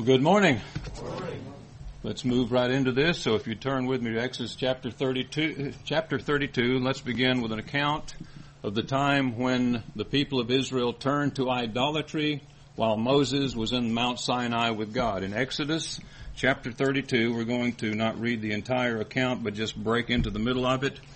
Good morning. Let's move right into this. So if you turn with me to Exodus chapter 32, let's begin with an account of the time when the people of Israel turned to idolatry while Moses was in Mount Sinai with God. In Exodus chapter 32, we're going to not read the entire account, but just break into the middle of it.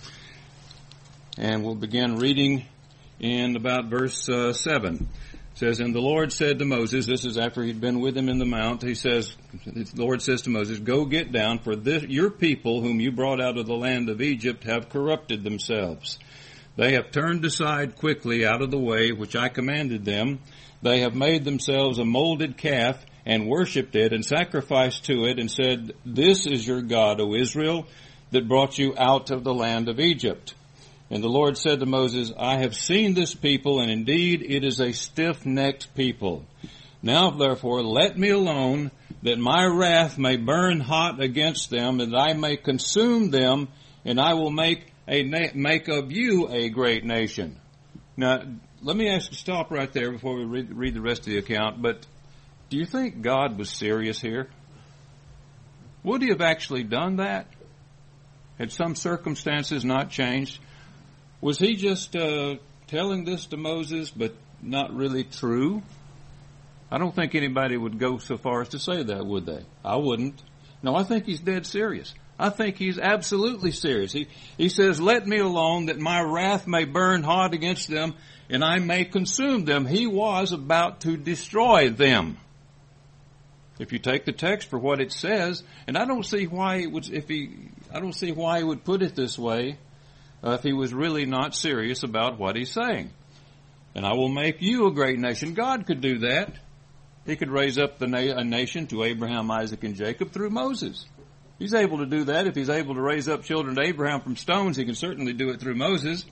And we'll begin reading in about verse 7. It says, "And the Lord said to Moses," this is after he'd been with him in the mount, the Lord says to Moses, "Go get down, for your people whom you brought out of the land of Egypt have corrupted themselves. They have turned aside quickly out of the way which I commanded them. They have made themselves a molded calf and worshipped it and sacrificed to it and said, 'This is your God, O Israel, that brought you out of the land of Egypt.' And the Lord said to Moses, 'I have seen this people, and indeed it is a stiff-necked people. Now therefore let me alone, that my wrath may burn hot against them, and I may consume them, and I will make of you a great nation.'" Now, let me stop right there before we read the rest of the account, but do you think God was serious here? Would he have actually done that? Had some circumstances not changed? Was he just telling this to Moses, but not really true? I don't think anybody would go so far as to say that, would they? I wouldn't. No, I think he's dead serious. I think he's absolutely serious. He says, "Let me alone, that my wrath may burn hot against them, and I may consume them." He was about to destroy them. If you take the text for what it says, and I don't see why it would, I don't see why he would put it this way, if he was really not serious about what he's saying. "And I will make you a great nation." God could do that. He could raise up a nation to Abraham, Isaac, and Jacob through Moses. He's able to do that. If he's able to raise up children to Abraham from stones, he can certainly do it through Moses.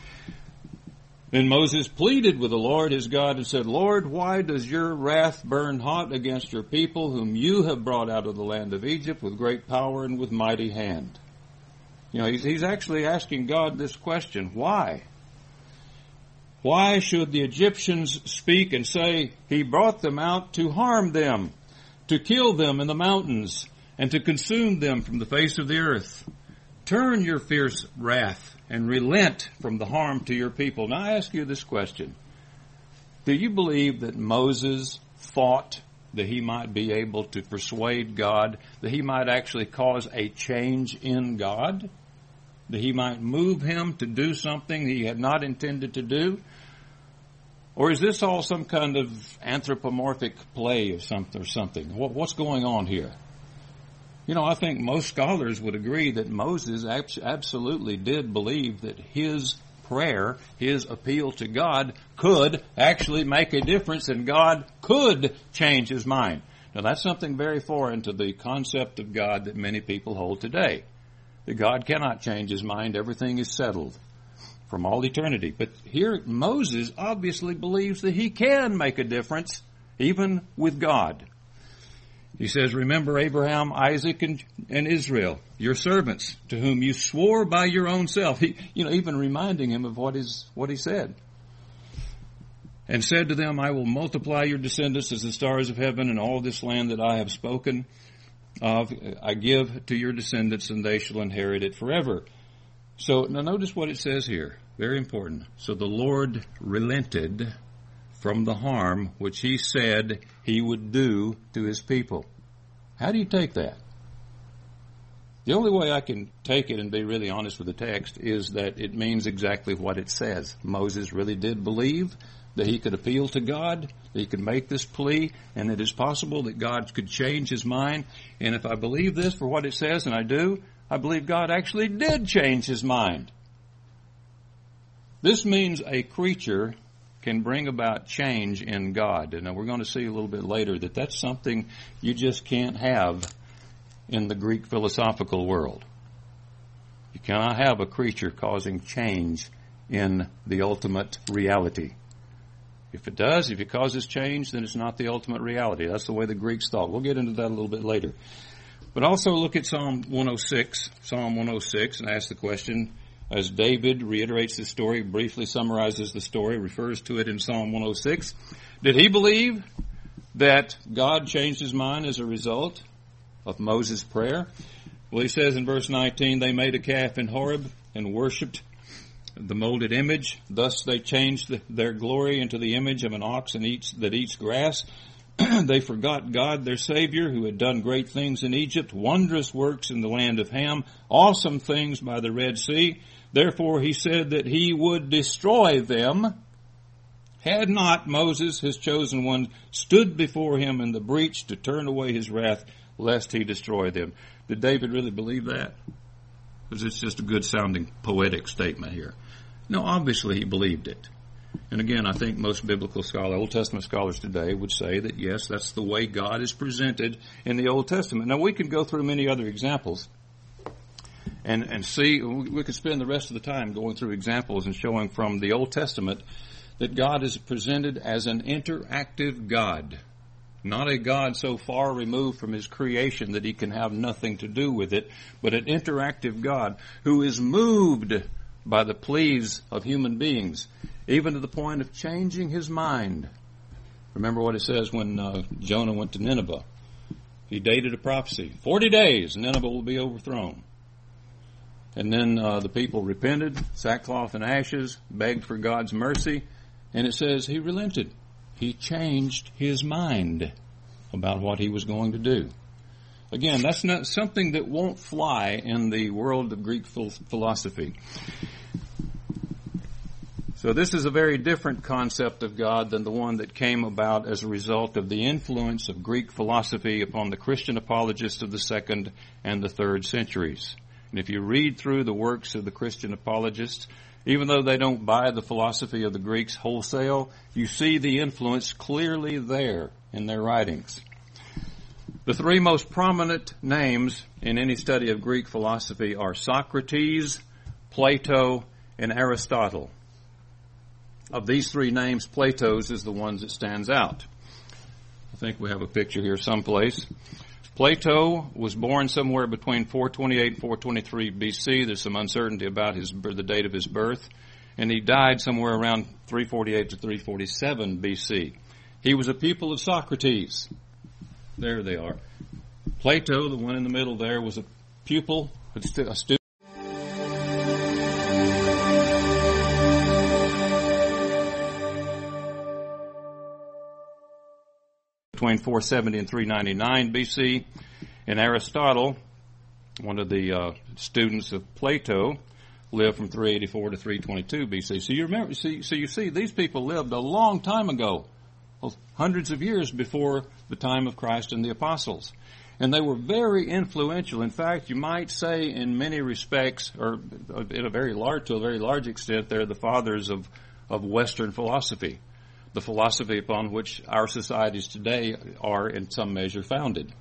Then Moses pleaded with the Lord his God and said, "Lord, why does your wrath burn hot against your people whom you have brought out of the land of Egypt with great power and with mighty hand?" You know, he's actually asking God this question. Why? Why should the Egyptians speak and say, "He brought them out to harm them, to kill them in the mountains, and to consume them from the face of the earth? Turn your fierce wrath and relent from the harm to your people." Now I ask you this question. Do you believe that Moses fought that he might be able to persuade God, that he might actually cause a change in God? That he might move him to do something he had not intended to do? Or is this all some kind of anthropomorphic play of something? What's going on here? You know, I think most scholars would agree that Moses absolutely did believe that his prayer, his appeal to God, could actually make a difference, and God could change his mind. Now that's something very foreign to the concept of God that many people hold today. That God cannot change his mind. Everything is settled from all eternity. But here Moses obviously believes that he can make a difference even with God. He says, "Remember Abraham, Isaac, and Israel, your servants, to whom you swore by your own self." Even reminding him of what he said. "And said to them, I will multiply your descendants as the stars of heaven, and all this land that I have spoken of I give to your descendants, and they shall inherit it forever." So now notice what it says here. Very important. "So the Lord relented from the harm which he said he would do to his people." How do you take that? The only way I can take it and be really honest with the text is that it means exactly what it says. Moses really did believe that he could appeal to God, that he could make this plea, and it is possible that God could change his mind. And if I believe this for what it says, and I do, I believe God actually did change his mind. This means a creature can bring about change in God. And we're going to see a little bit later that that's something you just can't have in the Greek philosophical world. You cannot have a creature causing change in the ultimate reality. If it does, if it causes change, then it's not the ultimate reality. That's the way the Greeks thought. We'll get into that a little bit later. But also look at Psalm 106, and ask the question, as David reiterates the story, briefly summarizes the story, refers to it in Psalm 106. Did he believe that God changed his mind as a result of Moses' prayer? Well, he says in verse 19, they made a calf in Horeb and worshipped the molded image. Thus they changed their glory into the image of an ox that eats grass. They forgot God, their Savior, who had done great things in Egypt, wondrous works in the land of Ham, awesome things by the Red Sea. Therefore he said that he would destroy them, had not Moses, his chosen one, stood before him in the breach to turn away his wrath, lest he destroy them. Did David really believe that? Because it's just a good sounding poetic statement here. No, obviously he believed it. And again, I think most biblical scholars, Old Testament scholars today would say that yes, that's the way God is presented in the Old Testament. Now we could go through many other examples and see, we could spend the rest of the time going through examples and showing from the Old Testament that God is presented as an interactive God. Not a God so far removed from his creation that he can have nothing to do with it, but an interactive God who is moved by the pleas of human beings, even to the point of changing his mind. Remember what it says when Jonah went to Nineveh. He dated a prophecy. 40 days, Nineveh will be overthrown. And then the people repented, sackcloth and ashes, begged for God's mercy, and it says he relented. He changed his mind about what he was going to do. Again, that's not something that won't fly in the world of Greek philosophy. So this is a very different concept of God than the one that came about as a result of the influence of Greek philosophy upon the Christian apologists of the 2nd and the 3rd centuries. And if you read through the works of the Christian apologists, even though they don't buy the philosophy of the Greeks wholesale, you see the influence clearly there in their writings. The three most prominent names in any study of Greek philosophy are Socrates, Plato, and Aristotle. Of these three names, Plato's is the one that stands out. I think we have a picture here someplace. Plato was born somewhere between 428 and 423 BC. There's some uncertainty about the date of his birth. And he died somewhere around 348 to 347 BC. He was a pupil of Socrates. There they are. Plato, the one in the middle there, was a pupil, a student. Between 470 and 399 BC. And Aristotle, one of the students of Plato, lived from 384 to 322 BC. So you remember, you see, these people lived a long time ago, hundreds of years before the time of Christ and the apostles. And they were very influential. In fact, you might say in many respects, or to a very large extent, they're the fathers of Western philosophy. The philosophy upon which our societies today are in some measure founded.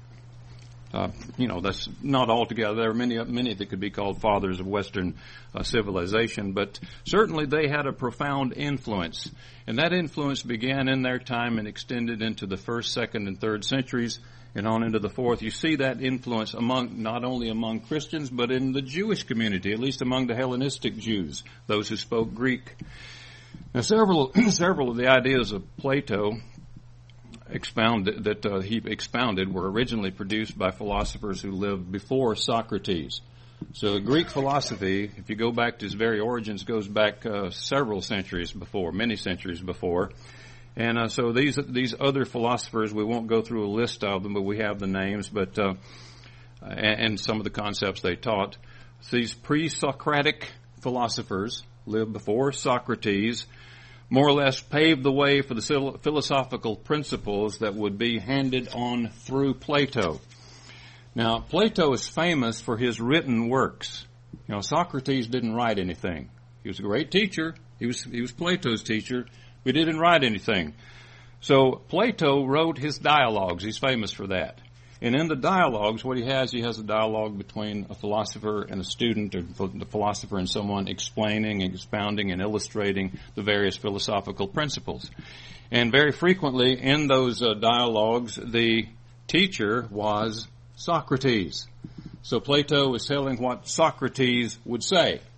That's not altogether. There are many that could be called fathers of Western civilization, but certainly they had a profound influence. And that influence began in their time and extended into the 1st, 2nd, and 3rd centuries and on into the 4th. You see that influence not only among Christians, but in the Jewish community, at least among the Hellenistic Jews, those who spoke Greek. Now, several of the ideas of Plato he expounded were originally produced by philosophers who lived before Socrates. So Greek philosophy, if you go back to its very origins, goes back several centuries before, many centuries before. And so these other philosophers, we won't go through a list of them, but we have the names, but and some of the concepts they taught. So these pre-Socratic philosophers lived before Socrates, more or less paved the way for the philosophical principles that would be handed on through Plato. Now, Plato is famous for his written works. Socrates didn't write anything. He was a great teacher. He was Plato's teacher. But he didn't write anything. So Plato wrote his dialogues. He's famous for that. And in the dialogues, what he has a dialogue between a philosopher and a student, or the philosopher and someone explaining, expounding, and illustrating the various philosophical principles. And very frequently in those dialogues, the teacher was Socrates. So Plato is telling what Socrates would say.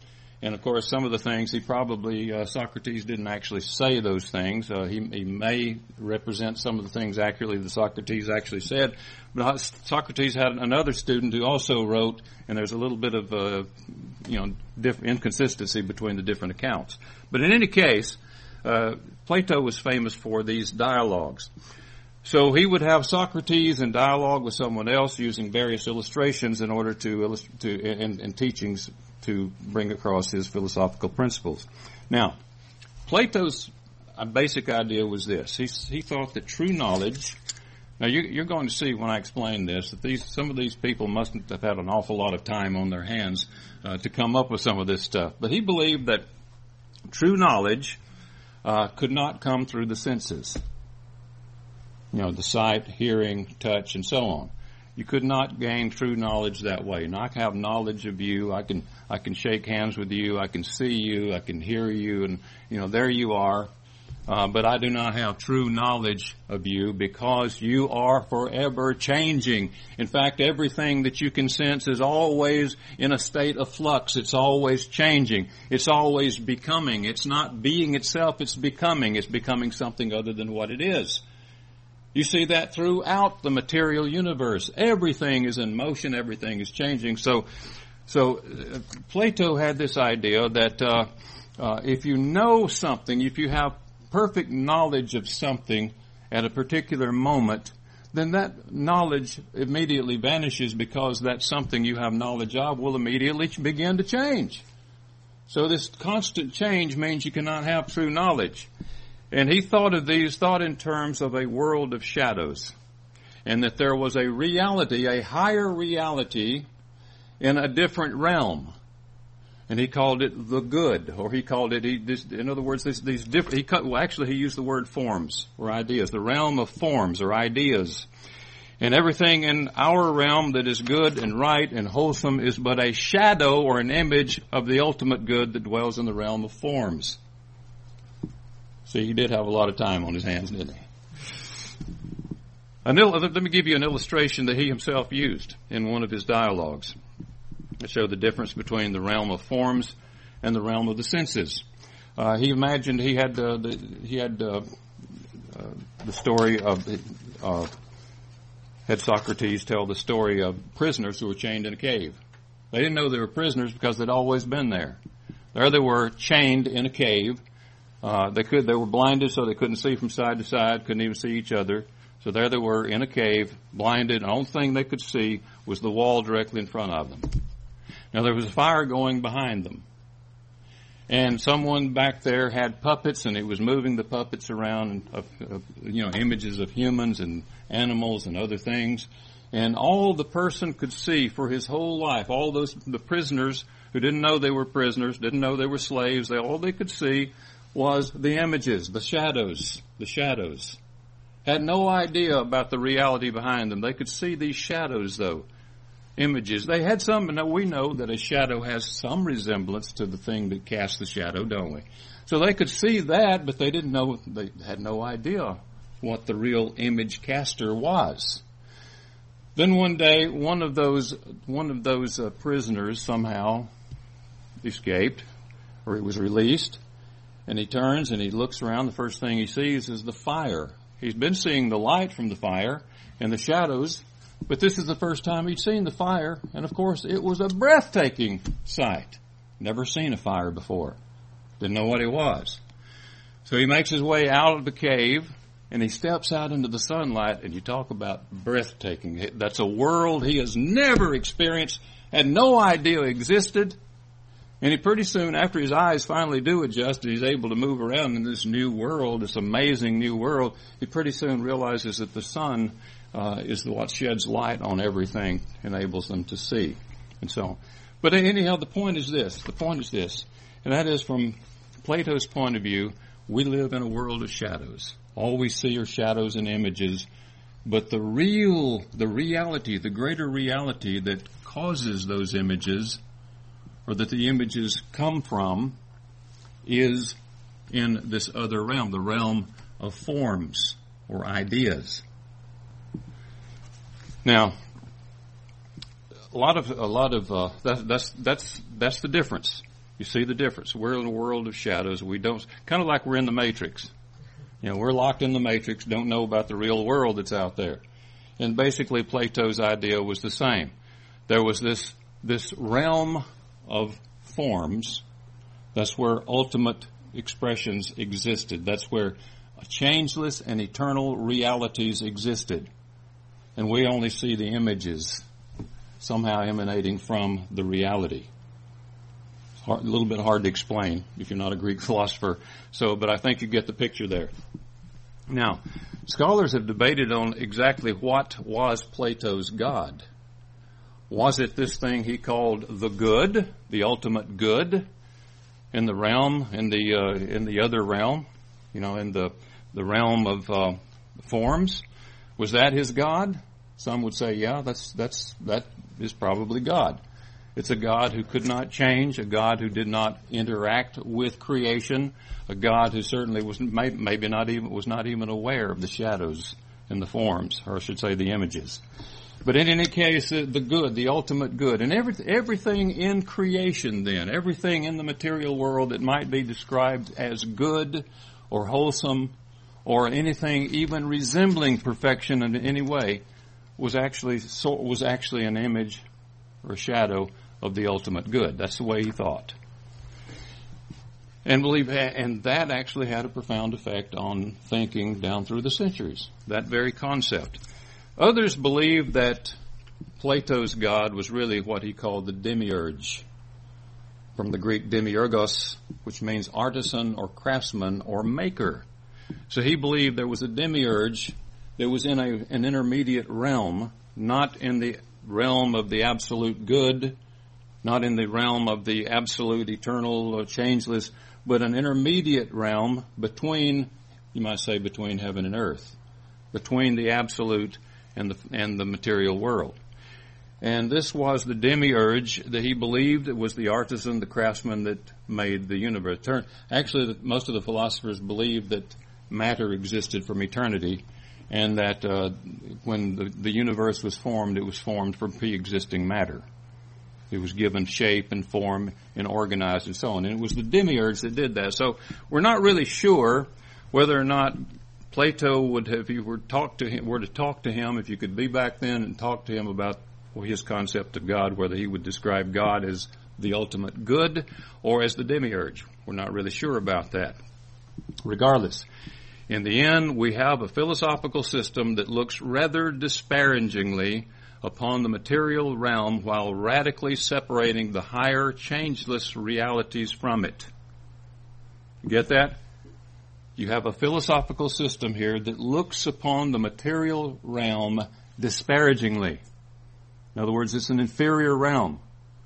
And of course, some of the things Socrates didn't actually say those things. He may represent some of the things accurately that Socrates actually said. But Socrates had another student who also wrote, and there's a little bit of inconsistency between the different accounts. But in any case, Plato was famous for these dialogues. So he would have Socrates in dialogue with someone else using various illustrations in order and teachings to bring across his philosophical principles. Now, Plato's basic idea was this. He thought that true knowledge. Now, you're going to see when I explain this that some of these people must have had an awful lot of time on their hands to come up with some of this stuff. But he believed that true knowledge could not come through the senses. The sight, hearing, touch, and so on. You could not gain true knowledge that way. Now, I can have knowledge of you. I can shake hands with you. I can see you. I can hear you. And, there you are. But I do not have true knowledge of you because you are forever changing. In fact, everything that you can sense is always in a state of flux. It's always changing. It's always becoming. It's not being itself. It's becoming. It's becoming something other than what it is. You see that throughout the material universe. Everything is in motion. Everything is changing. So Plato had this idea that if you know something, if you have perfect knowledge of something at a particular moment, then that knowledge immediately vanishes because that something you have knowledge of will immediately begin to change. So this constant change means you cannot have true knowledge. And he thought in terms of a world of shadows, and that there was a reality, a higher reality in a different realm. And he called it the good, or he called it, in other words, these different, he used the word forms or ideas, the realm of forms or ideas. And everything in our realm that is good and right and wholesome is but a shadow or an image of the ultimate good that dwells in the realm of forms. See, he did have a lot of time on his hands, didn't he? Let me give you an illustration that he himself used in one of his dialogues to show the difference between the realm of forms and the realm of the senses. He imagined he had the story of had Socrates tell the story of prisoners who were chained in a cave. They didn't know they were prisoners because they'd always been there. There they were, chained in a cave. They were blinded, so they couldn't see from side to side, couldn't even see each other. So there they were in a cave, blinded, and the only thing they could see was the wall directly in front of them. Now there was a fire going behind them. And someone back there had puppets, and it was moving the puppets around, images of humans and animals and other things. And all the person could see for his whole life, the prisoners who didn't know they were prisoners, didn't know they were slaves, all they could see was the images, the shadows. Had no idea about the reality behind them. They could see these shadows, though, images. They had some, and we know that a shadow has some resemblance to the thing that casts the shadow, don't we? So they could see that, but they had no idea what the real image caster was. Then one day, one of those prisoners somehow escaped, or he was released. And he turns and he looks around. The first thing he sees is the fire. He's been seeing the light from the fire and the shadows, but this is the first time he'd seen the fire. And of course, it was a breathtaking sight. Never seen a fire before. Didn't know what it was. So he makes his way out of the cave and he steps out into the sunlight, and you talk about breathtaking. That's a world he has never experienced, had no idea existed. And he pretty soon, after his eyes finally do adjust and he's able to move around in this new world, this amazing new world, he pretty soon realizes that the sun is what sheds light on everything, enables them to see, and so on. But anyhow, the point is this, and that is from Plato's point of view, we live in a world of shadows. All we see are shadows and images, but the reality, the greater reality that causes those images, or that the images come from, is in this other realm, the realm of forms or ideas. Now, that's the difference. You see the difference. We're in a world of shadows. We don't, kind of like we're in the Matrix. We're locked in the Matrix, don't know about the real world that's out there. And basically Plato's idea was the same. There was this realm of forms. That's where ultimate expressions existed. That's where changeless and eternal realities existed. And we only see the images somehow emanating from the reality. A little bit hard to explain if you're not a Greek philosopher. But I think you get the picture there. Now, scholars have debated on exactly what was Plato's God. Was it this thing he called the good, the ultimate good, in the realm, in the other realm, in the realm of forms? Was that his God? Some would say, yeah, that is probably God. It's a God who could not change, a God who did not interact with creation, a God who certainly was not even aware of the shadows and the forms, or I should say the images. But in any case, the good, the ultimate good, and everything in creation then, everything in the material world that might be described as good or wholesome or anything even resembling perfection in any way was actually an image or a shadow of the ultimate good. That's the way he thought. And that actually had a profound effect on thinking down through the centuries, that very concept. Others believe that Plato's God was really what he called the demiurge, from the Greek demiurgos, which means artisan or craftsman or maker. So he believed there was a demiurge that was in an intermediate realm, not in the realm of the absolute good, not in the realm of the absolute eternal or changeless, but an intermediate realm between, you might say, between heaven and earth, between the absolute and the material world. And this was the demiurge that he believed was the artisan, the craftsman that made the universe. Actually, most of the philosophers believed that matter existed from eternity, and that when the universe was formed, it was formed from pre-existing matter. It was given shape and form and organized and so on. And it was the demiurge that did that. So we're not really sure whether or not Plato would have, if you were to talk to him, if you could be back then and talk to him about his concept of God, whether he would describe God as the ultimate good or as the demiurge. We're not really sure about that. Regardless, in the end, we have a philosophical system that looks rather disparagingly upon the material realm while radically separating the higher, changeless realities from it. You get that? You have a philosophical system here that looks upon the material realm disparagingly. In other words, it's an inferior realm.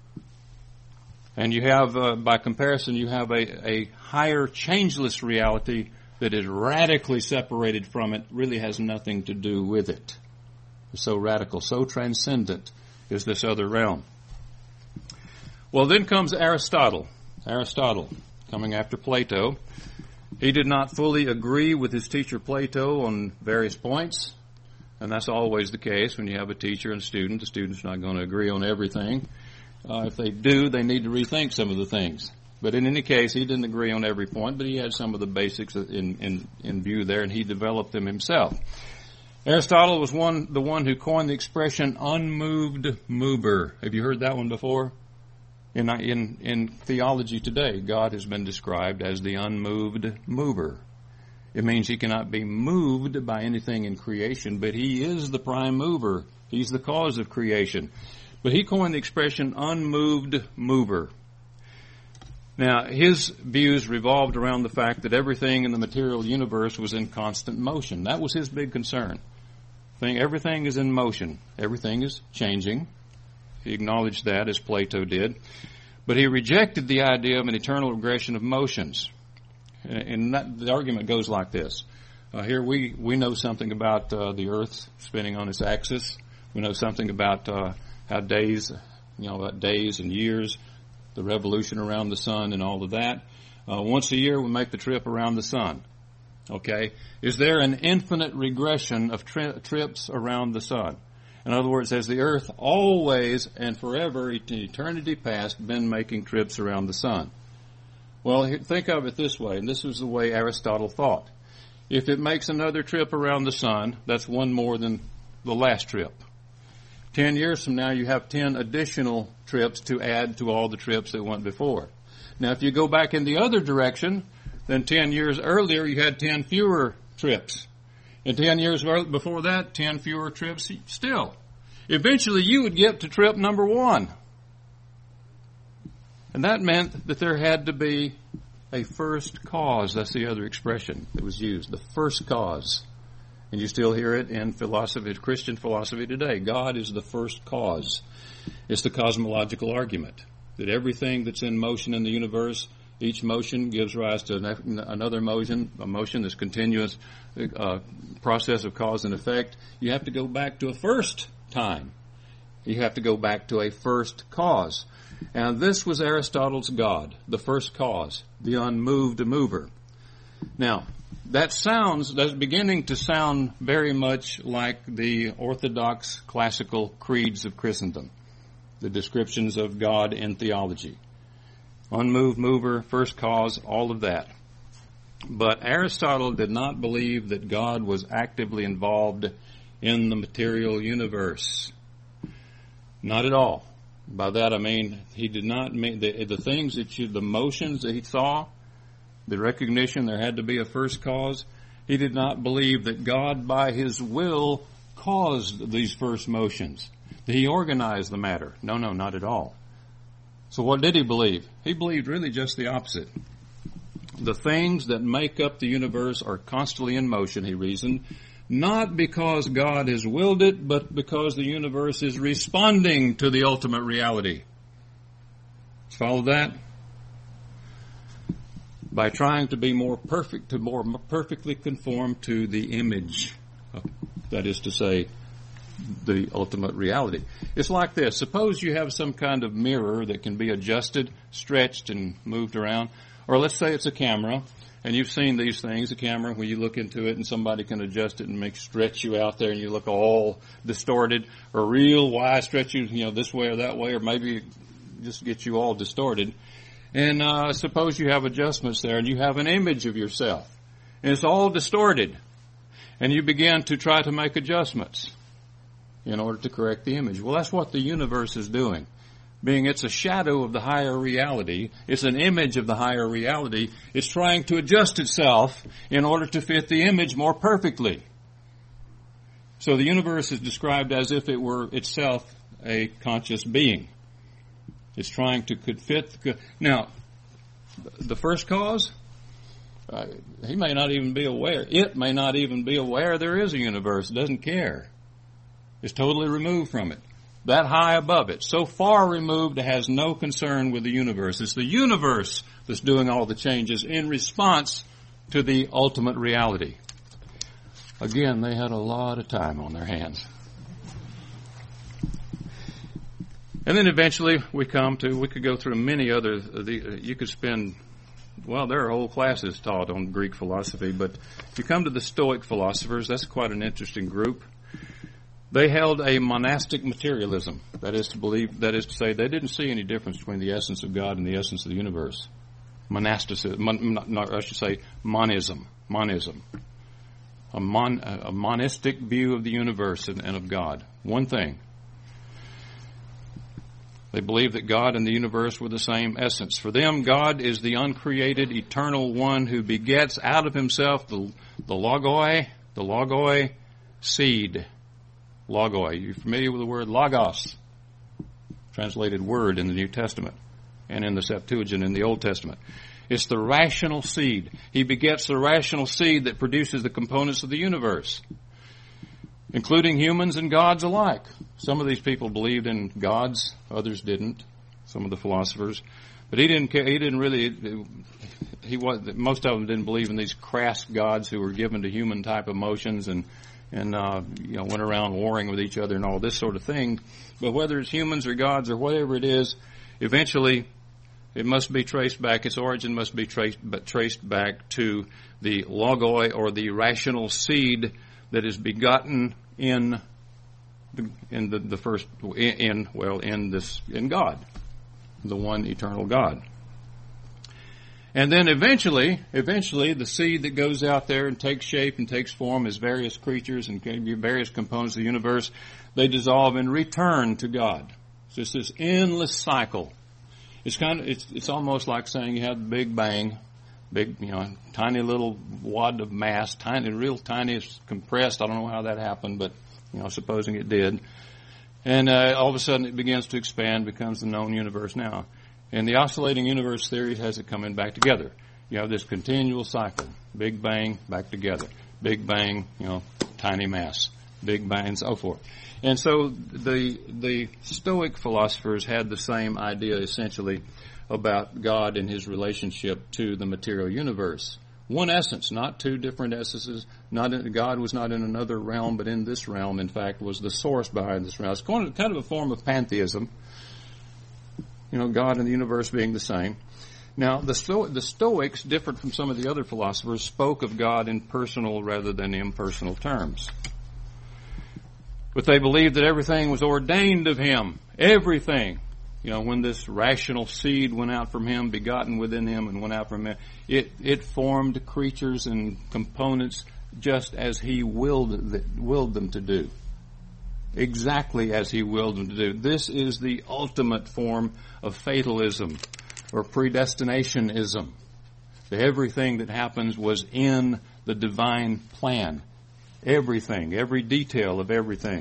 And you have, by comparison, you have a higher, changeless reality that is radically separated from it, really has nothing to do with it. So radical, so transcendent is this other realm. Well, then comes Aristotle. Aristotle, coming after Plato. He did not fully agree with his teacher Plato on various points, and that's always the case when you have a teacher and student. The student's not going to agree on everything. If they do, they need to rethink some of the things. But in any case, he didn't agree on every point, but he had some of the basics in view there, and he developed them himself. Aristotle was the one who coined the expression unmoved mover. Have you heard that one before? In theology today, God has been described as the unmoved mover. It means he cannot be moved by anything in creation, but he is the prime mover. He's the cause of creation. But he coined the expression unmoved mover. Now, his views revolved around the fact that everything in the material universe was in constant motion. That was his big concern. Everything is in motion. Everything is changing. He acknowledged that, as Plato did. But he rejected the idea of an eternal regression of motions. And the argument goes like this. Here we know something about the earth spinning on its axis. We know something about how days and years, the revolution around the sun and all of that. Once a year we make the trip around the sun. Okay? Is there an infinite regression of trips around the sun? In other words, has the earth always and forever, in eternity past, been making trips around the sun? Well, think of it this way, and this was the way Aristotle thought. If it makes another trip around the sun, that's one more than the last trip. 10 years from now, you have 10 additional trips to add to all the trips that went before. Now, if you go back in the other direction, then 10 years earlier, you had 10 fewer trips. And 10 years before that, 10 fewer trips still. Eventually, you would get to trip number 1. And that meant that there had to be a first cause. That's the other expression that was used, the first cause. And you still hear it in philosophy, Christian philosophy today. God is the first cause. It's the cosmological argument that everything that's in motion in the universe, each motion gives rise to another motion, a motion that's continuous process of cause and effect. You have to go back to a first time. You have to go back to a first cause. And this was Aristotle's God, the first cause, the unmoved mover. Now, that's beginning to sound very much like the orthodox classical creeds of Christendom, the descriptions of God in theology. Unmoved mover, first cause, all of that. But Aristotle did not believe that God was actively involved in the material universe. Not at all. By that I mean he did not mean the things that the motions that he saw, the recognition there had to be a first cause. He did not believe that God by his will caused these first motions. That he organized the matter. No, not at all. So what did he believe? He believed really just the opposite. The things that make up the universe are constantly in motion, he reasoned, not because God has willed it, but because the universe is responding to the ultimate reality. Follow that? By trying to be more perfect, to more perfectly conform to the image, that is to say, the ultimate reality. It's like this. Suppose you have some kind of mirror that can be adjusted, stretched, and moved around. Or let's say it's a camera, and you've seen these things, a camera, when you look into it and somebody can adjust it and stretch you out there and you look all distorted, or real wide, stretch you, this way or that way, or maybe just get you all distorted. And suppose you have adjustments there and you have an image of yourself, and it's all distorted, and you begin to try to make adjustments in order to correct the image. Well, that's what the universe is doing. Being it's a shadow of the higher reality, it's an image of the higher reality, it's trying to adjust itself in order to fit the image more perfectly. So the universe is described as if it were itself a conscious being. It's trying to fit. Now, the first cause, he may not even be aware. It may not even be aware there is a universe. It doesn't care. It's totally removed from it. That high above it, so far removed, it has no concern with the universe. It's the universe that's doing all the changes in response to the ultimate reality. Again, they had a lot of time on their hands. And then eventually we could go through many other, you could spend, there are whole classes taught on Greek philosophy, but if you come to the Stoic philosophers, that's quite an interesting group. They held a monastic materialism. That is to say, they didn't see any difference between the essence of God and the essence of the universe. Monism. A monistic view of the universe and of God. One thing. They believed that God and the universe were the same essence. For them, God is the uncreated, eternal one who begets out of himself the logoi seed. Logoi. You're familiar with the word logos, translated word in the New Testament and in the Septuagint in the Old Testament. It's the rational seed. He begets the rational seed that produces the components of the universe, including humans and gods alike. Some of these people believed in gods, others didn't, some of the philosophers. But most of them didn't believe in these crass gods who were given to human type emotions and went around warring with each other and all this sort of thing. But whether it's humans or gods or whatever it is, eventually it must be traced back. Its origin must be traced back to the logoi, or the rational seed that is begotten in God, the one eternal God. And then eventually, the seed that goes out there and takes shape and takes form as various creatures and various components of the universe, they dissolve and return to God. It's just this endless cycle. It's almost like saying you have the Big Bang, tiny little wad of mass, real tiny, compressed. I don't know how that happened, but supposing it did. And all of a sudden it begins to expand, becomes the known universe now. And the oscillating universe theory has it coming back together. You have this continual cycle. Big Bang, back together. Big Bang, tiny mass. Big Bang, and so forth. And so the Stoic philosophers had the same idea, essentially, about God and his relationship to the material universe. One essence, not two different essences. God was not in another realm, but in this realm, in fact, was the source behind this realm. It's kind of a form of pantheism. God and the universe being the same. Now, the Stoics, different from some of the other philosophers, spoke of God in personal rather than impersonal terms. But they believed that everything was ordained of him. Everything. When this rational seed went out from him, begotten within him and went out from him, it formed creatures and components just as he willed them to do. Exactly as he willed them to do. This is the ultimate form of fatalism or predestinationism. Everything that happens was in the divine plan. Everything, every detail of everything.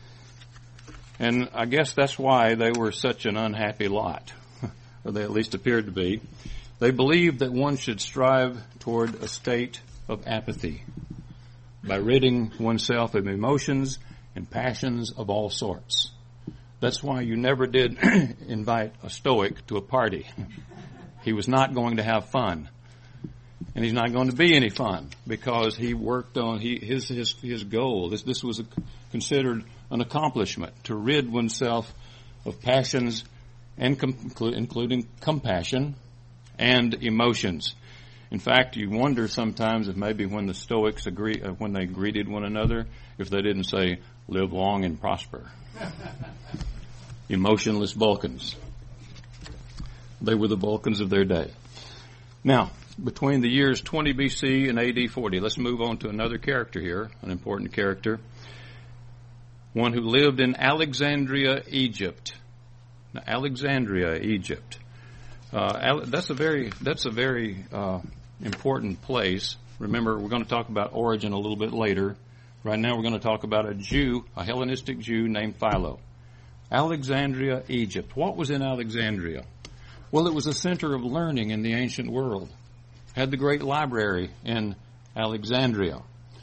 And I guess that's why they were such an unhappy lot, or they at least appeared to be. They believed that one should strive toward a state of apathy by ridding oneself of emotions and passions of all sorts. That's why you never did invite a Stoic to a party. He was not going to have fun. And he's not going to be any fun because he worked on his goal. This was considered an accomplishment, to rid oneself of passions, and including compassion and emotions. In fact, you wonder sometimes if maybe when the Stoics when they greeted one another, if they didn't say, "Live long and prosper." Emotionless Vulcans. They were the Vulcans of their day. Now, between the years 20 BC and AD 40, let's move on to another character here, an important character. One who lived in Alexandria, Egypt. Now, Alexandria, Egypt. That's a very important place. Remember, we're going to talk about origin a little bit later. Right now, we're going to talk about a Jew, a Hellenistic Jew named Philo. Alexandria, Egypt. What was in Alexandria? Well, it was a center of learning in the ancient world. Had the great library in Alexandria.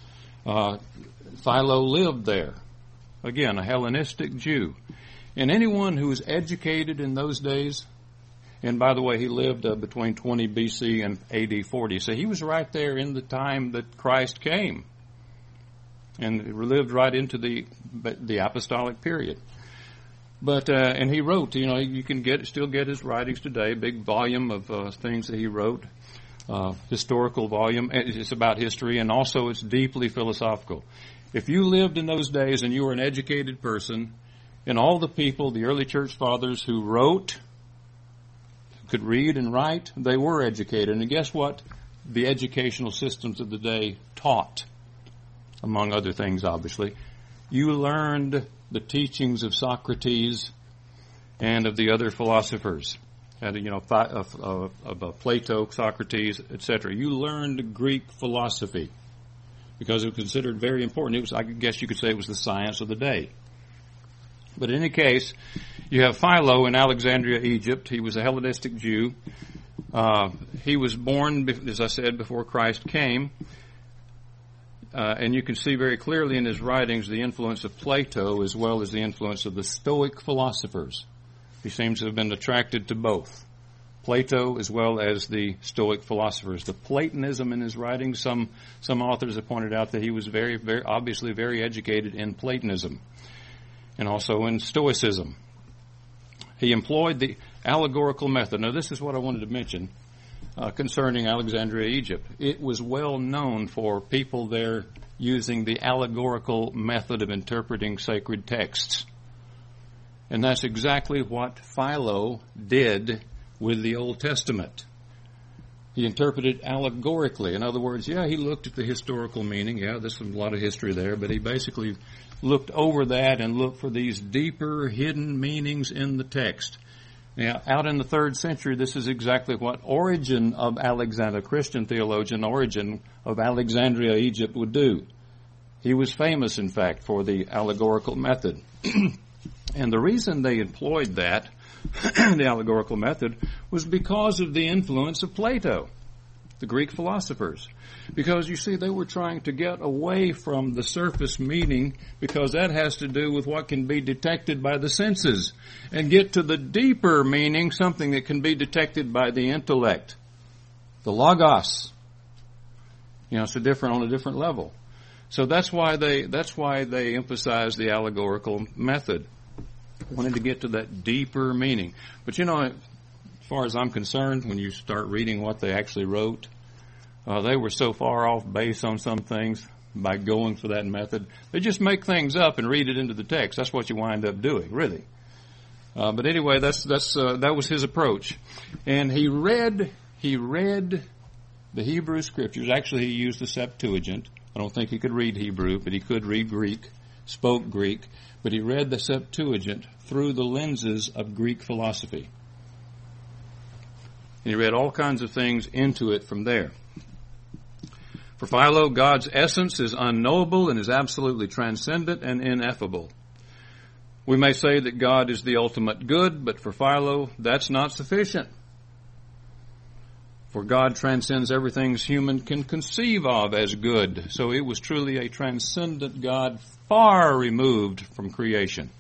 Philo lived there. Again, a Hellenistic Jew. And anyone who was educated in those days, and by the way, he lived between 20 BC and AD 40, so he was right there in the time that Christ came. And lived right into the apostolic period. But and he wrote, you can still get his writings today, big volume of things that he wrote. Historical volume. It's about history, and also it's deeply philosophical. If you lived in those days and you were an educated person, and all the people, the early church fathers who wrote, could read and write, they were educated. And guess what? The educational systems of the day taught, among other things, obviously. You learned the teachings of Socrates and of the other philosophers. Of Plato, Socrates, etc. You learned Greek philosophy because it was considered very important. I guess you could say it was the science of the day. But in any case, you have Philo in Alexandria, Egypt. He was a Hellenistic Jew. He was born, as I said, before Christ came. And you can see very clearly in his writings the influence of Plato as well as the influence of the Stoic philosophers. He seems to have been attracted to both, Plato as well as the Stoic philosophers. The Platonism in his writings, some authors have pointed out that he was very, very obviously very educated in Platonism and also in Stoicism. He employed the allegorical method. Now, this is what I wanted to mention concerning Alexandria, Egypt. It was well known for people there using the allegorical method of interpreting sacred texts. And that's exactly what Philo did with the Old Testament. He interpreted allegorically. In other words, he looked at the historical meaning. There's a lot of history there, but he basically looked over that and looked for these deeper hidden meanings in the text. Now, out in the 3rd century, this is exactly what Origen of Alexandria, Christian theologian Origen of Alexandria, Egypt, would do. He was famous, in fact, for the allegorical method. And the reason they employed that, the allegorical method, was because of the influence of Plato, the Greek philosophers. Because, you see, they were trying to get away from the surface meaning, because that has to do with what can be detected by the senses, and get to the deeper meaning, something that can be detected by the intellect, the logos. It's on a different level. So that's why they emphasize the allegorical method, wanting to get to that deeper meaning. But as far as I'm concerned, when you start reading what they actually wrote, they were so far off base on some things by going for that method. They just make things up and read it into the text. That's what you wind up doing, really. But anyway, that was his approach. And he read the Hebrew Scriptures. Actually, he used the Septuagint. I don't think he could read Hebrew, but he could read Greek, spoke Greek. But he read the Septuagint through the lenses of Greek philosophy. And he read all kinds of things into it from there. For Philo, God's essence is unknowable and is absolutely transcendent and ineffable. We may say that God is the ultimate good, but for Philo, that's not sufficient. For God transcends everything human can conceive of as good. So it was truly a transcendent God, far removed from creation.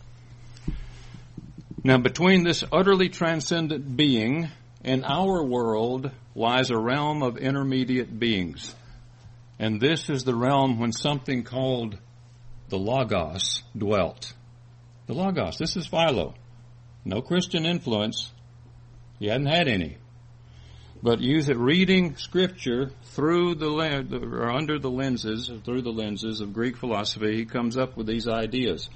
Now, between this utterly transcendent being and our world lies a realm of intermediate beings. And this is the realm when something called the Logos dwelt. The Logos, this is Philo. No Christian influence. He hadn't had any. But reading Scripture through under the lenses of Greek philosophy, he comes up with these ideas.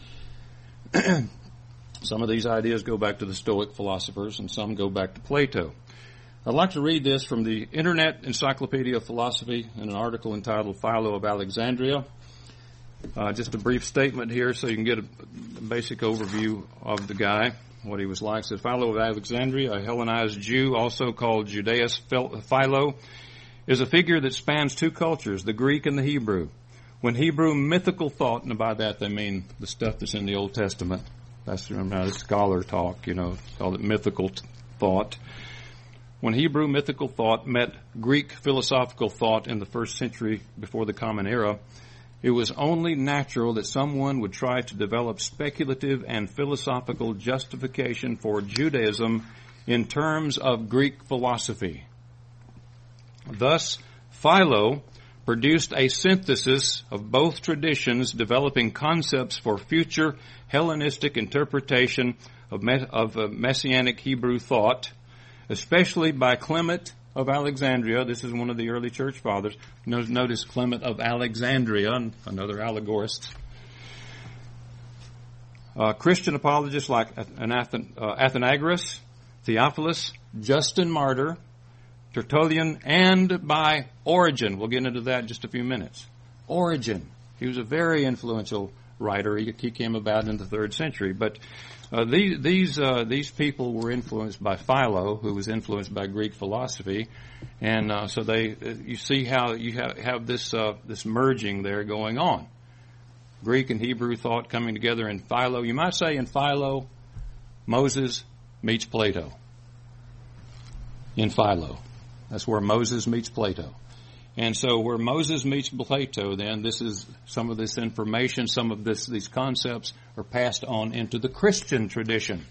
Some of these ideas go back to the Stoic philosophers, and some go back to Plato. I'd like to read this from the Internet Encyclopedia of Philosophy in an article entitled Philo of Alexandria. Just a brief statement here so you can get a basic overview of the guy, what he was like. It says, Philo of Alexandria, a Hellenized Jew, also called Judaeus Philo, is a figure that spans two cultures, the Greek and the Hebrew. When Hebrew mythical thought, and by that they mean the stuff that's in the Old Testament, that's scholar talk, call it mythical thought. When Hebrew mythical thought met Greek philosophical thought in the 1st century before the Common Era, it was only natural that someone would try to develop speculative and philosophical justification for Judaism in terms of Greek philosophy. Thus, Philo produced a synthesis of both traditions, developing concepts for future Hellenistic interpretation of Messianic Hebrew thought, especially by Clement of Alexandria. This is one of the early church fathers. Notice Clement of Alexandria, another allegorist. Christian apologists like Athenagoras, Theophilus, Justin Martyr, Tertullian, and by Origen. We'll get into that in just a few minutes. Origen. He was a very influential writer. He came about in the 3rd century. But these people were influenced by Philo, who was influenced by Greek philosophy, and so you see how you have this merging there going on. Greek and Hebrew thought coming together in Philo. You might say in Philo, Moses meets Plato. In Philo, that's where Moses meets Plato. And so where Moses meets Plato, then this is some of this information, some of these concepts are passed on into the Christian tradition.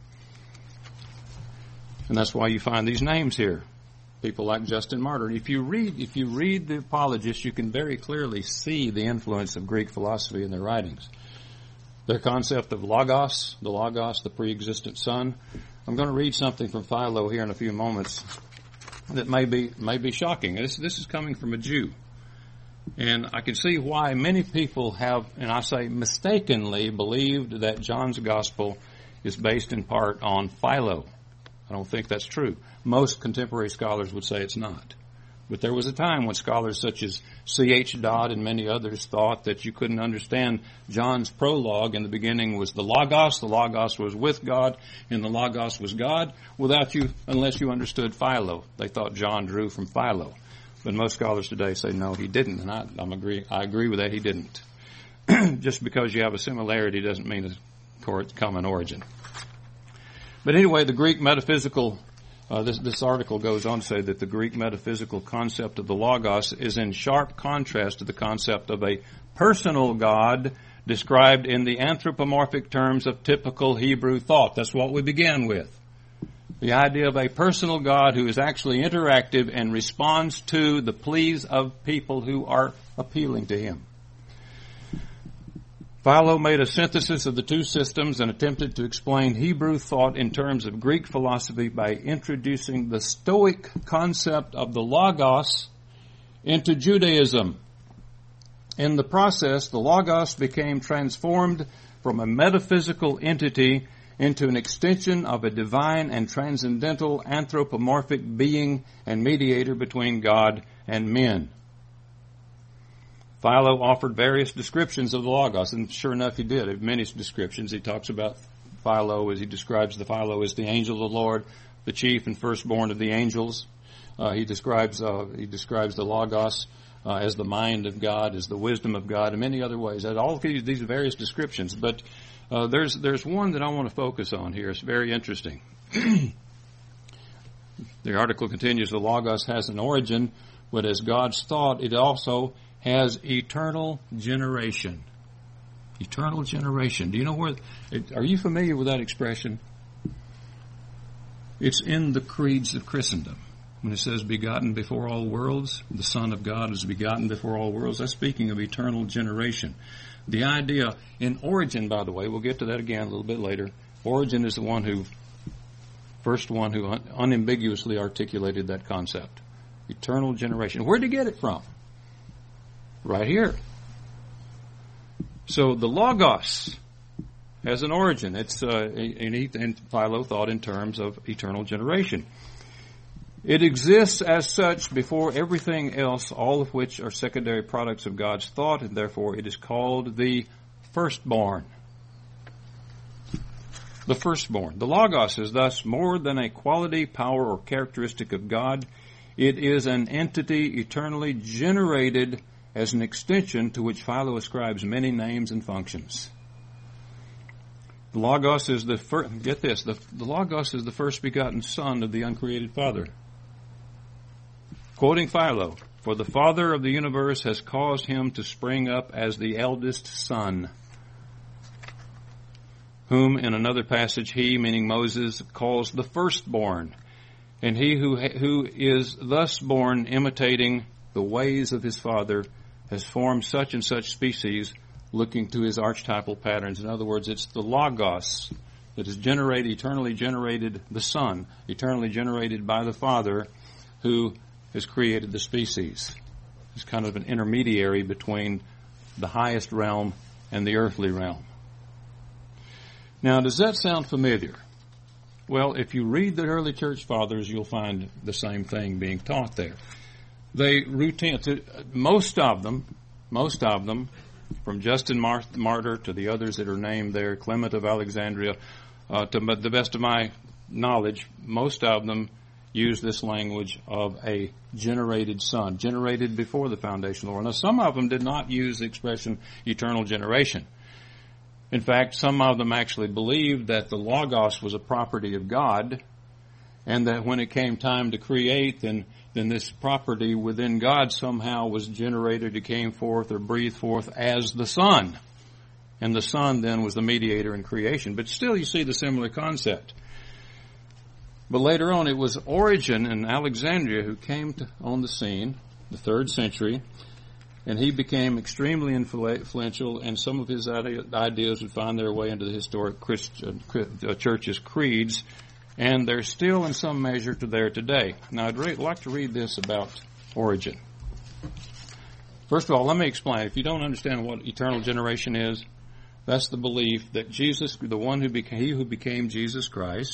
And that's why you find these names here. People like Justin Martyr. If you read the apologists, you can very clearly see the influence of Greek philosophy in their writings. Their concept of logos, the pre-existent Son. I'm going to read something from Philo here in a few moments that may be shocking. This is coming from a Jew. And I can see why many people have, and I say mistakenly, believed that John's Gospel is based in part on Philo. I don't think that's true. Most contemporary scholars would say it's not. But there was a time when scholars such as C.H. Dodd and many others thought that you couldn't understand John's prologue. In the beginning was the Logos was with God, and the Logos was God, unless you understood Philo. They thought John drew from Philo. But most scholars today say no, he didn't, and I agree with that, he didn't. Just because you have a similarity doesn't mean a common origin. But anyway, the Greek metaphysical this article goes on to say that the Greek metaphysical concept of the Logos is in sharp contrast to the concept of a personal God described in the anthropomorphic terms of typical Hebrew thought. That's what we began with. The idea of a personal God who is actually interactive and responds to the pleas of people who are appealing to him. Philo made a synthesis of the two systems and attempted to explain Hebrew thought in terms of Greek philosophy by introducing the Stoic concept of the Logos into Judaism. In the process, the Logos became transformed from a metaphysical entity into an extension of a divine and transcendental anthropomorphic being and mediator between God and men. Philo offered various descriptions of the Logos, and sure enough he did. Many descriptions. He talks about Philo as he describes the Philo as the angel of the Lord, the chief and firstborn of the angels. He describes the Logos as the mind of God, as the wisdom of God, in many other ways. All of these various descriptions, but there's one that I want to focus on here. It's very interesting. The article continues, the Logos has an origin, but as God's thought, it also has eternal generation. Eternal generation. Do you know are you familiar with that expression? It's in the creeds of Christendom. When it says begotten before all worlds, the Son of God is begotten before all worlds, that's speaking of eternal generation. The idea in Origen, by the way, we'll get to that again a little bit later. Origen is the first one who unambiguously articulated that concept. Eternal generation. Where did he get it from? Right here. So the Logos has an origin. It's and Philo thought in terms of eternal generation. It exists as such before everything else, all of which are secondary products of God's thought, and therefore it is called the firstborn. The firstborn. The Logos is thus more than a quality, power, or characteristic of God. It is an entity eternally generated as an extension to which Philo ascribes many names and functions. The Logos is the Logos is the first begotten Son of the uncreated Father. Quoting Philo, for the Father of the universe has caused him to spring up as the eldest son, whom in another passage he, meaning Moses, calls the firstborn, and he who is thus born imitating the ways of his father has formed such and such species looking to his archetypal patterns. In other words, it's the Logos that is eternally generated the Son, eternally generated by the Father, who has created the species. It's kind of an intermediary between the highest realm and the earthly realm. Now, does that sound familiar? Well, if you read the early church fathers, you'll find the same thing being taught there. Most of them, from Justin Martyr to the others that are named there, Clement of Alexandria, to the best of my knowledge, most of them use this language of a generated son, generated before the foundation of the world. Now, some of them did not use the expression eternal generation. In fact, some of them actually believed that the Logos was a property of God, and that when it came time to create, then this property within God somehow was generated, it came forth or breathed forth as the Son. And the Son then was the mediator in creation. But still you see the similar concept. But later on it was Origen in Alexandria who came on the scene, the 3rd century, and he became extremely influential, and some of his ideas would find their way into the historic Christian church's creeds, and they're still in some measure to there today. Now, I'd like to read this about Origen. First of all, let me explain. If you don't understand what eternal generation is, that's the belief that Jesus, he who became Jesus Christ,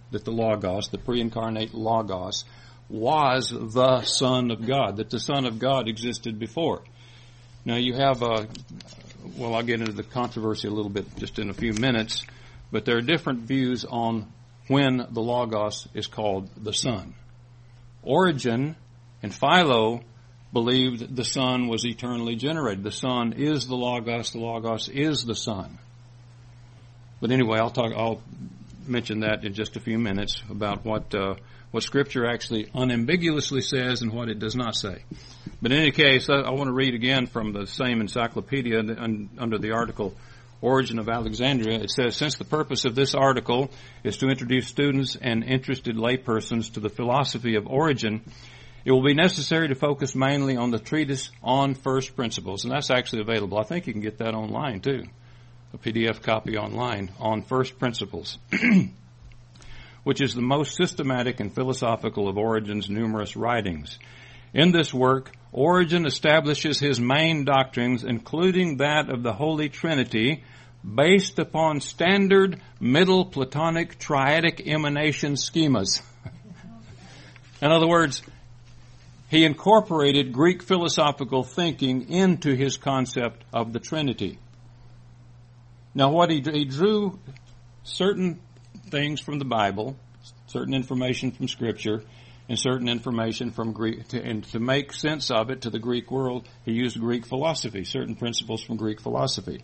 that the Logos, the pre-incarnate Logos, was the Son of God, that the Son of God existed before. Now you have I'll get into the controversy a little bit just in a few minutes, but there are different views on when the Logos is called the Son. Origen and Philo believed the Son was eternally generated. The Son is the Logos is the Son. But anyway, I'll mention that in just a few minutes about what Scripture actually unambiguously says and what it does not say. But in any case, I want to read again from the same encyclopedia under the article Origen of Alexandria. It says, since the purpose of this article is to introduce students and interested laypersons to the philosophy of Origen, it will be necessary to focus mainly on the treatise on first principles. And that's actually available. I think you can get that online too. A PDF copy online on first principles, which is the most systematic and philosophical of Origen's numerous writings. In this work, Origen establishes his main doctrines, including that of the Holy Trinity, based upon standard Middle Platonic triadic emanation schemas. In other words, he incorporated Greek philosophical thinking into his concept of the Trinity. Now, what he drew certain things from the Bible, certain information from Scripture, and certain information from Greek, and to make sense of it to the Greek world, he used Greek philosophy, certain principles from Greek philosophy.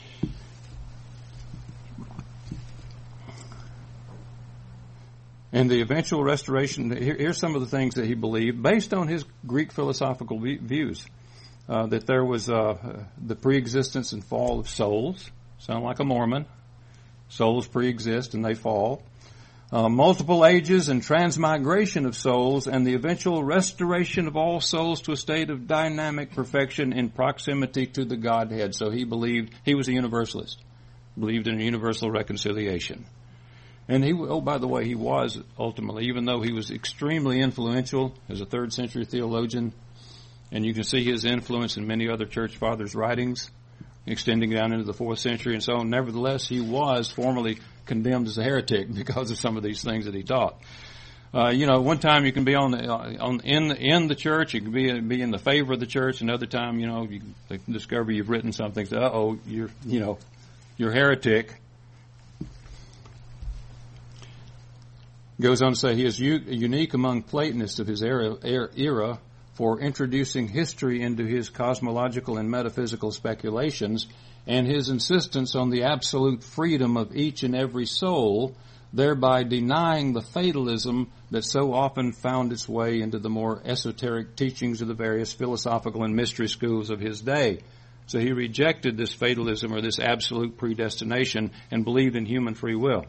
And the eventual restoration, here's some of the things that he believed, based on his Greek philosophical views, that there was the pre-existence and fall of souls. Sound like a Mormon. Souls pre-exist and they fall. Multiple ages and transmigration of souls, and the eventual restoration of all souls to a state of dynamic perfection in proximity to the Godhead. So he believed, he was a universalist, believed in a universal reconciliation. And by the way, he was ultimately, even though he was extremely influential as a 3rd century theologian, and you can see his influence in many other church fathers' writings, extending down into the 4th century and so on. Nevertheless, he was formally condemned as a heretic because of some of these things that he taught. One time you can be in the church, you can be in the favor of the church. Another time, you discover you've written something. So, you're heretic. Goes on to say he is unique among Platonists of his era for introducing history into his cosmological and metaphysical speculations, and his insistence on the absolute freedom of each and every soul, thereby denying the fatalism that so often found its way into the more esoteric teachings of the various philosophical and mystery schools of his day. So he rejected this fatalism or this absolute predestination and believed in human free will.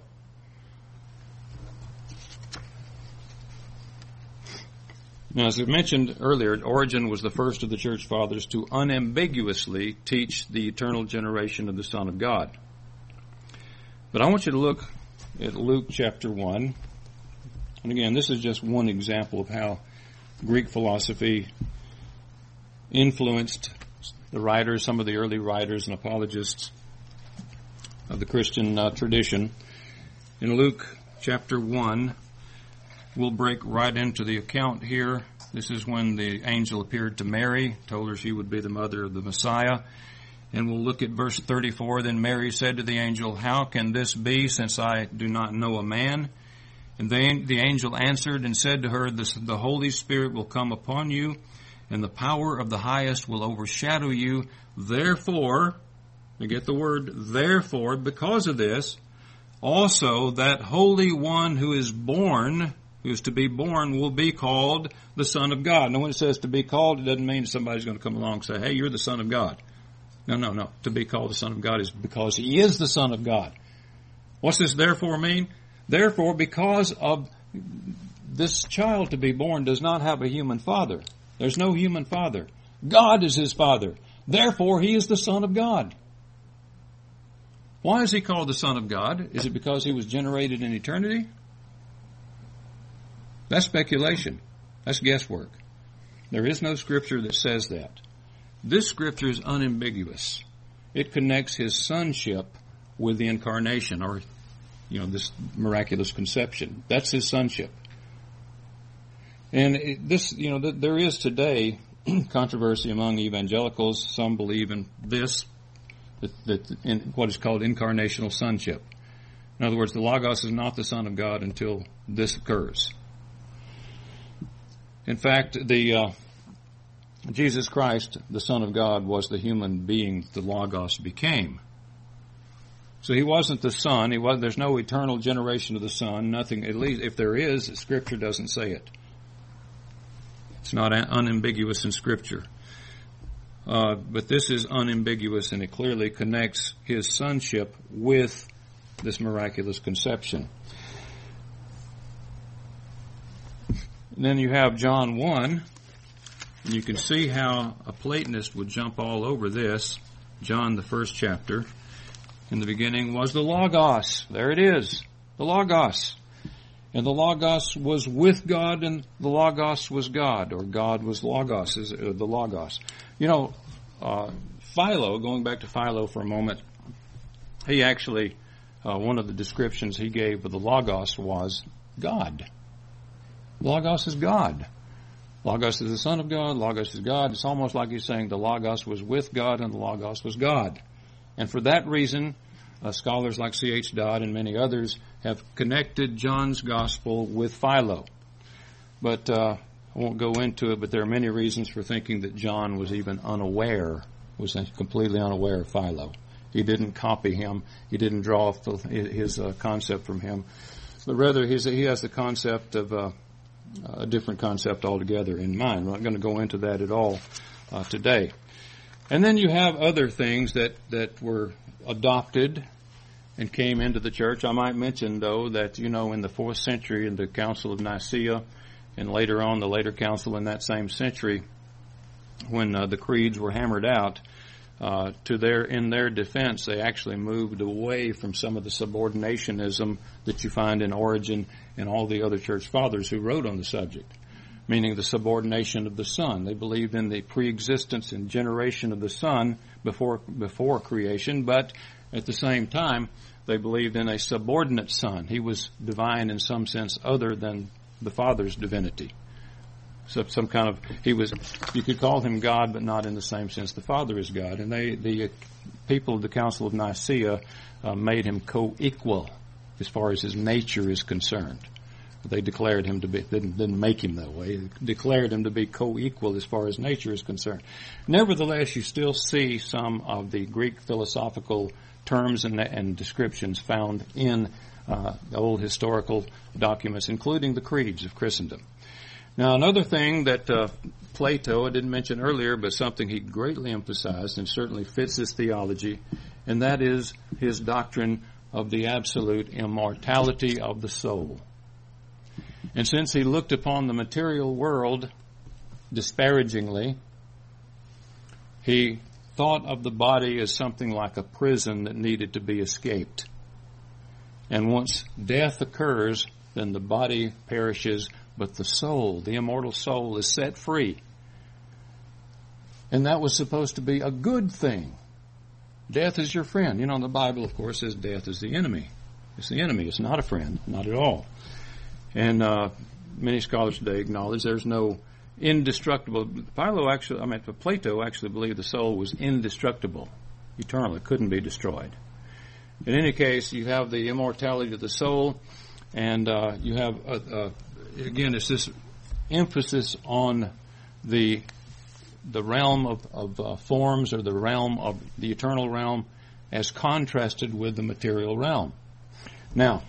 Now, as I mentioned earlier, Origen was the first of the church fathers to unambiguously teach the eternal generation of the Son of God. But I want you to look at Luke chapter 1. And again, this is just one example of how Greek philosophy influenced the writers, some of the early writers and apologists of the Christian tradition. In Luke chapter 1, we'll break right into the account here. This is when the angel appeared to Mary, told her she would be the mother of the Messiah. And we'll look at verse 34. Then Mary said to the angel, "How can this be, since I do not know a man?" And the angel answered and said to her, "The Holy Spirit will come upon you, and the power of the highest will overshadow you. Therefore," you get the word therefore, because of this, "also that Holy One who is to be born will be called the Son of God." Now, when it says to be called, it doesn't mean somebody's going to come along and say, "Hey, you're the Son of God." No. To be called the Son of God is because he is the Son of God. What's this therefore mean? Therefore, because of this child to be born does not have a human father. There's no human father. God is his father. Therefore, he is the Son of God. Why is he called the Son of God? Is it because he was generated in eternity? That's speculation. That's guesswork. There is no scripture that says that. This scripture is unambiguous. It connects his sonship with the incarnation, or this miraculous conception. That's his sonship. And there is today controversy among evangelicals. Some believe in this, that in what is called incarnational sonship. In other words, the Logos is not the Son of God until this occurs. In fact, Jesus Christ, the Son of God, was the human being the Logos became. So he wasn't the Son. There's no eternal generation of the Son. Nothing. At least if there is, Scripture doesn't say it. It's not unambiguous in Scripture. But this is unambiguous, and it clearly connects his sonship with this miraculous conception. And then you have John 1, and you can see how a Platonist would jump all over this. John, the first chapter. In the beginning was the Logos. There it is, the Logos. And the Logos was with God, and the Logos was God, or God was Logos, the Logos. Philo, going back to Philo for a moment, he actually, one of the descriptions he gave of the Logos was God. Logos is God. Logos is the Son of God, Logos is God. It's almost like he's saying the Logos was with God and the Logos was God. And for that reason, scholars like C.H. Dodd and many others have connected John's Gospel with Philo. But I won't go into it, but there are many reasons for thinking that John was even was completely unaware of Philo. He didn't copy him. He didn't draw his concept from him. But rather, he has the concept of a different concept altogether in mind. We're not going to go into that at all today. And then you have other things that were adopted and came into the church. I might mention, though, that, in the 4th century, in the Council of Nicaea, and later on, the later council in that same century, when the creeds were hammered out, in their defense, they actually moved away from some of the subordinationism that you find in Origen and all the other church fathers who wrote on the subject, meaning the subordination of the Son. They believed in the preexistence and generation of the Son before creation, but at the same time, they believed in a subordinate Son. He was divine in some sense other than the Father's divinity. So you could call him God, but not in the same sense the Father is God. And the people of the Council of Nicaea made him co-equal as far as his nature is concerned. They declared him to be, didn't make him that way, declared him to be co-equal as far as nature is concerned. Nevertheless, you still see some of the Greek philosophical terms and descriptions found in the old historical documents, including the creeds of Christendom. Now, another thing that Plato, I didn't mention earlier, but something he greatly emphasized and certainly fits his theology, and that is his doctrine of the absolute immortality of the soul. And since he looked upon the material world disparagingly, he thought of the body as something like a prison that needed to be escaped. And once death occurs, then the body perishes, but the soul, the immortal soul, is set free. And that was supposed to be a good thing. Death is your friend. The Bible, of course, says death is the enemy. It's the enemy. It's not a friend. Not at all. And many scholars today acknowledge there's no indestructible. Plato actually believed the soul was indestructible, eternal. It couldn't be destroyed. In any case, you have the immortality of the soul, and you have, again, it's this emphasis on the realm of forms, or the realm of the eternal realm, as contrasted with the material realm. Now,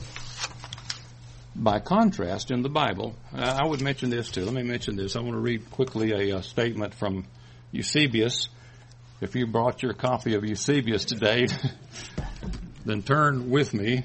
by contrast, in the Bible, I would mention this too. Let me mention this. I want to read quickly a statement from Eusebius. If you brought your copy of Eusebius today, then turn with me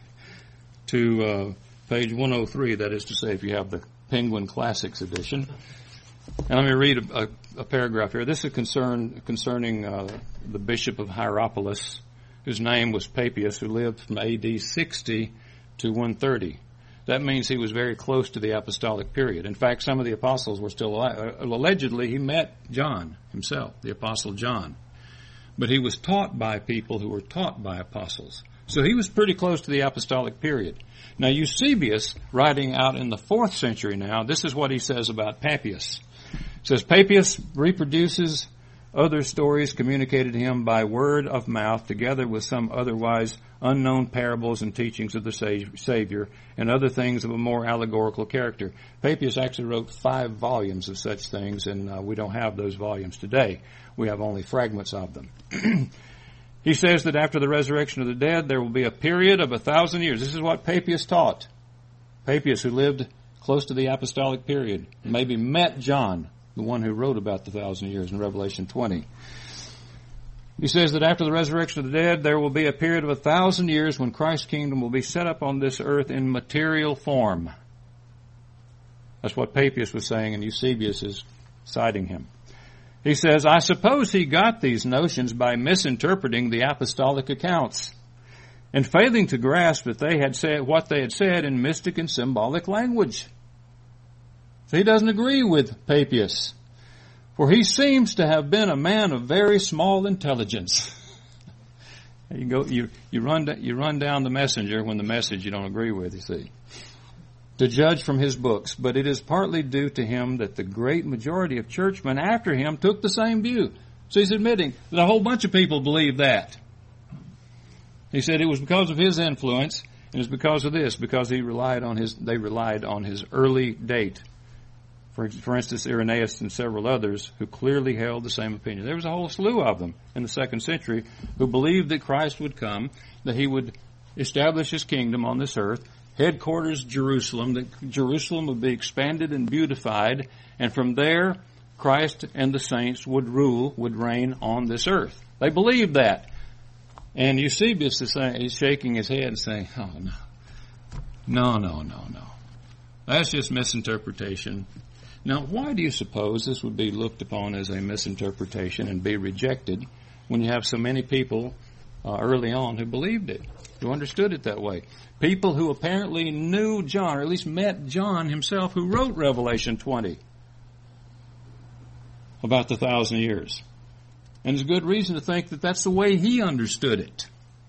to page 103, that is to say, if you have the Penguin Classics edition. And let me read a paragraph here. This is concerning the Bishop of Hierapolis, whose name was Papias, who lived from A.D. 60 to 130. That means he was very close to the apostolic period. In fact, some of the apostles were still alive. Allegedly, he met John himself, the apostle John. But he was taught by people who were taught by apostles. So he was pretty close to the apostolic period. Now Eusebius, writing out in the 4th century now, this is what he says about Papias. It says, Papias reproduces other stories communicated to him by word of mouth, together with some otherwise unknown parables and teachings of the Savior, and other things of a more allegorical character. Papias actually wrote 5 volumes of such things, and we don't have those volumes today. We have only fragments of them. He says that after the resurrection of the dead, there will be a period of 1,000 years. This is what Papias taught. Papias, who lived close to the apostolic period, maybe met John, the one who wrote about the 1,000 years in Revelation 20. He says that after the resurrection of the dead, there will be a period of 1,000 years when Christ's kingdom will be set up on this earth in material form. That's what Papias was saying, and Eusebius is citing him. He says, I suppose he got these notions by misinterpreting the apostolic accounts and failing to grasp that they had said what they had said in mystic and symbolic language. So he doesn't agree with Papias, for he seems to have been a man of very small intelligence. You run down the messenger when the message you don't agree with, you see, to judge from his books. But it is partly due to him that the great majority of churchmen after him took the same view. So he's admitting that a whole bunch of people believe that. He said it was because of his influence, and it's because of this, because they relied on his early date. For instance, Irenaeus and several others who clearly held the same opinion. There was a whole slew of them in the 2nd century who believed that Christ would come, that he would establish his kingdom on this earth, headquarters Jerusalem, that Jerusalem would be expanded and beautified, and from there Christ and the saints would reign on this earth. They believed that. And Eusebius is saying, he's shaking his head and saying, oh no. That's just misinterpretation. Now, why do you suppose this would be looked upon as a misinterpretation and be rejected when you have so many people early on who believed it, who understood it that way? People who apparently knew John, or at least met John himself, who wrote Revelation 20 about the 1,000 years. And there's good reason to think that that's the way he understood it.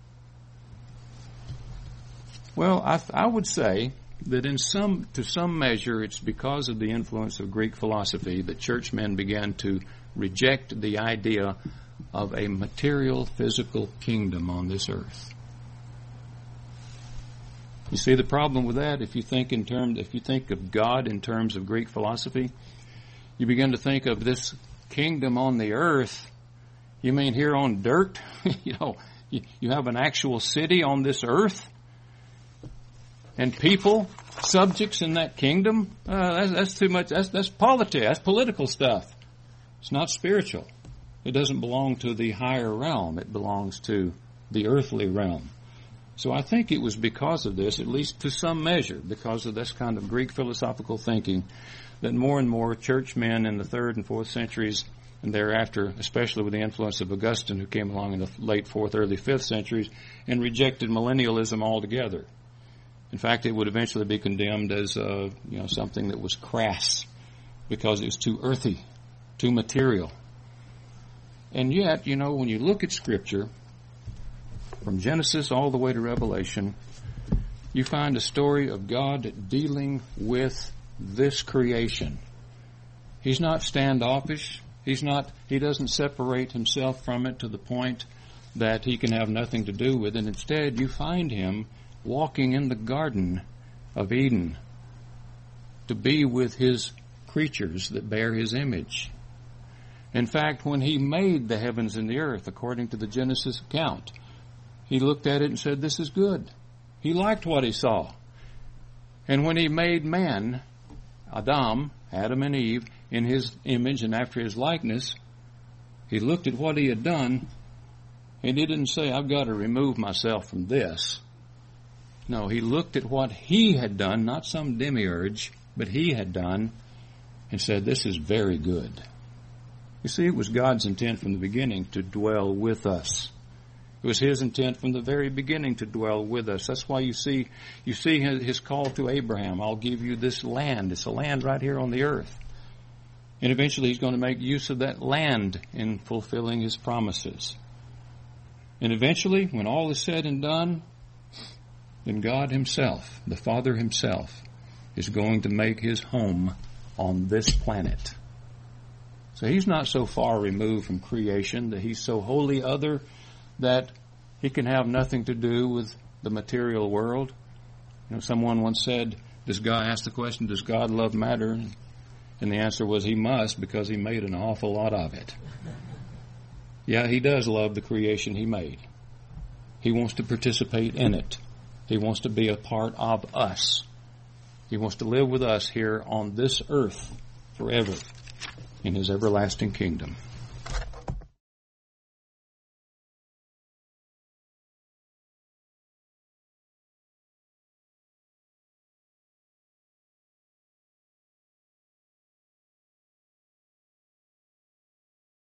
Well, I would say that to some measure, it's because of the influence of Greek philosophy that churchmen began to reject the idea of a material, physical kingdom on this earth. You see the problem with that? If you think of God in terms of Greek philosophy, you begin to think of this kingdom on the earth. You mean here on dirt? You have an actual city on this earth? And people, subjects in that kingdom, that's too much. That's politics. That's political stuff. It's not spiritual. It doesn't belong to the higher realm. It belongs to the earthly realm. So I think it was because of this, at least to some measure, because of this kind of Greek philosophical thinking, that more and more churchmen in the 3rd and 4th centuries and thereafter, especially with the influence of Augustine, who came along in the late 4th, early 5th centuries, and rejected millennialism altogether. In fact, it would eventually be condemned as something that was crass because it was too earthy, too material. And yet, when you look at Scripture, from Genesis all the way to Revelation, you find a story of God dealing with this creation. He's not standoffish. He doesn't separate himself from it to the point that he can have nothing to do with it. Instead, you find him walking in the Garden of Eden to be with his creatures that bear his image. In fact, when he made the heavens and the earth, according to the Genesis account, he looked at it and said, this is good. He liked what he saw. And when he made man, Adam and Eve, in his image and after his likeness, he looked at what he had done, and he didn't say, I've got to remove myself from this. No, he looked at what he had done, not some demiurge, but he had done, and said, this is very good. You see, it was God's intent from the beginning to dwell with us. It was his intent from the very beginning to dwell with us. That's why you see his call to Abraham. I'll give you this land. It's a land right here on the earth. And eventually he's going to make use of that land in fulfilling his promises. And eventually, when all is said and done, then God Himself, the Father Himself, is going to make His home on this planet. So He's not so far removed from creation that He's so wholly other that He can have nothing to do with the material world. You know, someone once said, asked the question, does God love matter? And the answer was, He must, because He made an awful lot of it. Yeah, He does love the creation He made. He wants to participate in it. He wants to be a part of us. He wants to live with us here on this earth forever in His everlasting kingdom.